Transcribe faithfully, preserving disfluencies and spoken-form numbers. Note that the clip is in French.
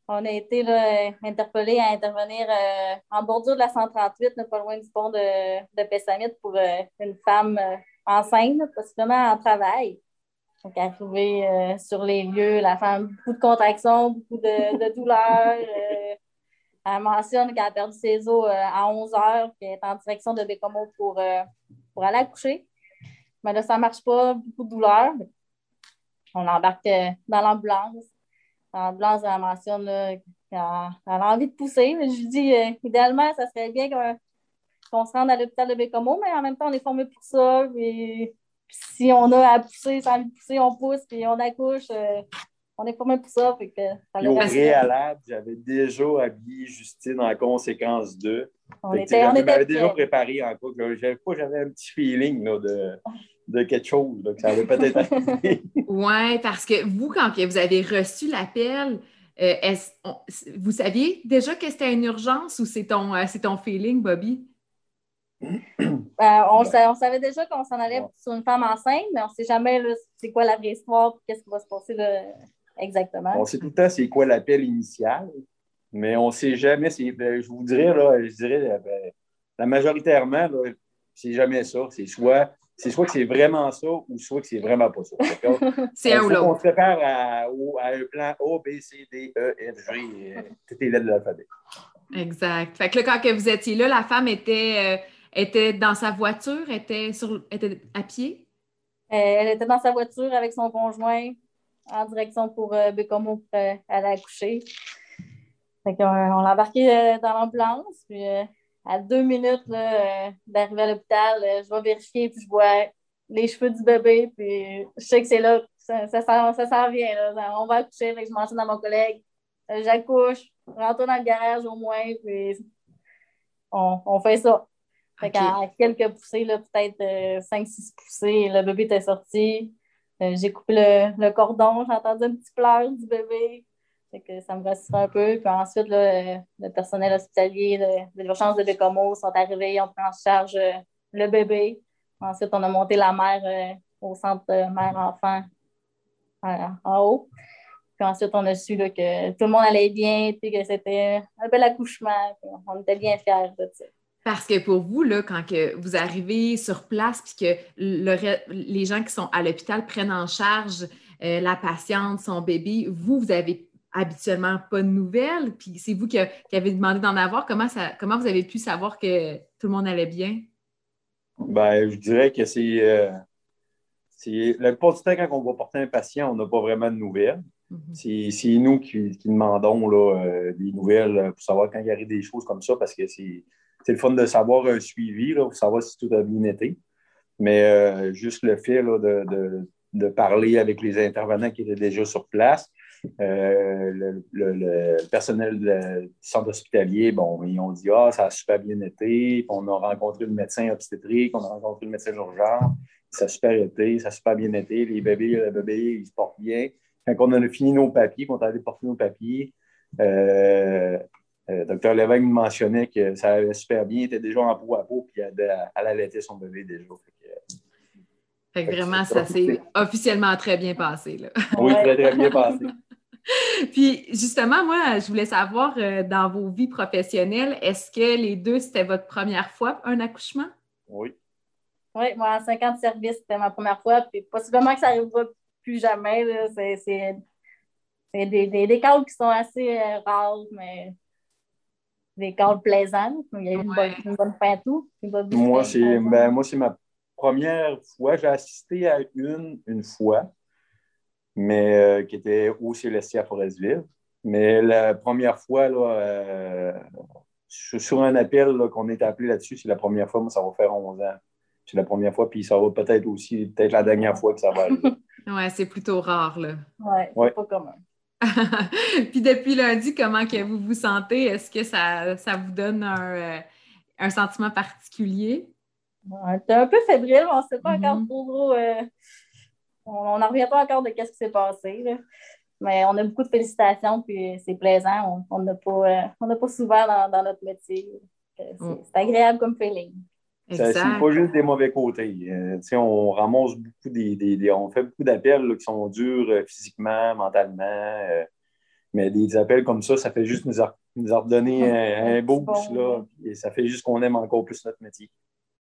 On a été là, interpellés à intervenir euh, en bordure de la cent trente-huit, là, pas loin du pont de, de Pessamit, pour euh, une femme euh, enceinte, là, possiblement en travail. Donc, arrivée euh, sur les lieux, la femme, beaucoup de contractions, beaucoup de, de douleurs. Euh, elle mentionne qu'elle a perdu ses os euh, à onze heures, qu'elle est en direction de Bécomo pour, euh, pour aller accoucher. Mais là, ça ne marche pas, beaucoup de douleurs. On embarque euh, dans l'ambulance. L'ambulance, elle mentionne là, qu'elle a, elle a envie de pousser. Mais je lui dis, euh, idéalement, ça serait bien qu'on, qu'on se rende à l'hôpital de Bécomo, mais en même temps, on est formé pour ça. Puis, puis si on a à pousser, sans envie de pousser, on pousse, puis on accouche. Euh, on est formé pour ça. Fait que ça Puis le au reste. préalable, j'avais déjà habillé Justine en conséquence d'eux. On Fait que, était, on je était m'avais déjà prêts. préparé en quoi. J'avais pas, j'avais un petit feeling là, de, de quelque chose là, que ça avait peut-être arrivé. Oui, parce que vous, quand que vous avez reçu l'appel, euh, est-ce- on- vous saviez déjà que c'était une urgence ou c'est ton, euh, c'est ton feeling, Bobby? Euh, on, sa- on savait déjà qu'on s'en allait Ouais. sur une femme enceinte, mais on ne sait jamais là, c'est quoi la vraie histoire et qu'est-ce qui va se passer là, exactement. On sait tout le temps c'est quoi l'appel initial, mais on ne sait jamais. C'est, ben, je vous dirais, là, je dirais, ben, la majoritairement, là, c'est jamais ça. C'est soit, c'est soit que c'est vraiment ça ou soit que c'est vraiment pas ça. C'est un Il ou faut qu'on l'autre. se prépare à, au- à un plan A, B, C, D, E, F, G, euh, toutes les lettres de l'alphabet. Exact. Fait que là, quand que vous étiez là, la femme était, euh, était dans sa voiture, était, sur, était à pied? Euh, elle était dans sa voiture avec son conjoint en direction pour euh, Bécomo pour euh, aller accoucher. Fait qu'on, on l'a embarqué euh, dans l'ambulance. Puis euh, à deux minutes là, euh, d'arriver à l'hôpital, euh, je vais vérifier puis je vois les cheveux du bébé. Puis je sais que c'est là, ça, ça, s'en- ça s'en vient. Là. On va accoucher. Fait que je mentionne à mon collègue. Euh, j'accouche, rentre dans le garage au moins, puis on, on fait ça. Fait OK. qu'à quelques poussées, là, peut-être euh, cinq six poussées, le bébé était sorti. Euh, j'ai coupé le, le cordon, j'ai entendu un petit pleur du bébé. Fait que ça me rassure un peu. Puis ensuite, là, euh, le personnel hospitalier de, de l'urgence de Bécomo sont arrivés, ils ont pris en charge euh, le bébé. Ensuite, on a monté la mère euh, au centre de mère-enfant euh, en haut. Puis ensuite, on a su là, que tout le monde allait bien, puis que c'était un bel accouchement. Puis on était bien fiers de ça. Parce que pour vous, là, quand que vous arrivez sur place puis que le re- les gens qui sont à l'hôpital prennent en charge euh, la patiente, son bébé, vous, vous avez habituellement pas de nouvelles, puis c'est vous qui, a- qui avez demandé d'en avoir. Comment ça, comment vous avez pu savoir que tout le monde allait bien? Ben, je dirais que c'est, euh, c'est la plupart du temps, quand on va porter un patient, on n'a pas vraiment de nouvelles. Mhm. C'est, c'est nous qui, qui demandons là, euh, des nouvelles euh, pour savoir quand il arrive des choses comme ça, parce que c'est, c'est le fun de savoir un suivi, là, pour savoir si tout a bien été. Mais euh, juste le fait là, de, de, de parler avec les intervenants qui étaient déjà sur place, euh, le, le, le personnel de- du centre hospitalier, bon, ils ont dit ah, ça a super bien été. Puis on a rencontré le médecin obstétrique, on a rencontré le médecin d'urgence, ça a super été, ça a super bien été. Les bébés, le bébé, ils se portent bien. Quand on a fini nos papiers, qu'on est allé porter nos papiers, euh, euh, docteur Lévesque nous mentionnait que ça allait super bien, il était déjà en peau à peau, puis elle, elle allaitait son bébé déjà. Fait que, Fait que fait que vraiment, c'est ça ça. s'est officiellement très bien passé, là. Oui, Ouais. très, très bien passé. Puis justement, moi, je voulais savoir, euh, dans vos vies professionnelles, est-ce que les deux, c'était votre première fois un accouchement? Oui. Oui, moi, en cinquante services, c'était ma première fois. Puis possiblement que ça n'arrivera plus jamais. Là. C'est, c'est, c'est des, des, des calls qui sont assez euh, rares, mais des calls plaisants. Il y a eu une bonne, Ouais. une bonne fin à tout. Puis Bobby, Moi, c'était c'est ben, moi, c'est ma première fois. J'ai assisté à une une fois, mais euh, qui était au Célestia à Forestville. Mais la première fois, là, euh, sur sur un appel là, qu'on est appelé là-dessus, c'est la première fois. Moi, ça va faire onze ans. C'est la première fois, puis ça va peut-être aussi, peut-être la dernière fois que ça va arriver. Ouais, c'est plutôt rare, là. ouais, Oui. c'est pas commun. Puis depuis lundi, comment que vous vous sentez? Est-ce que ça, ça vous donne un, euh, un sentiment particulier? Ouais, t'es un peu fébrile, on ne sait pas encore Mhm. trop gros. euh, on n'en revient pas encore de ce qui s'est passé. Là. Mais on a beaucoup de félicitations, puis c'est plaisant. On on n'a pas, euh, on n'a pas souvent dans, dans notre métier. C'est, Oh, c'est agréable comme feeling. Ça, c'est pas exact. juste des mauvais côtés. Euh, tu sais, on ramasse beaucoup des, des- des- on fait beaucoup d'appels là, qui sont durs euh, physiquement, mentalement. Euh, Mais des appels comme ça, ça fait juste nous, a- nous a redonner un, un beau boost, là, et ça fait juste qu'on aime encore plus notre métier.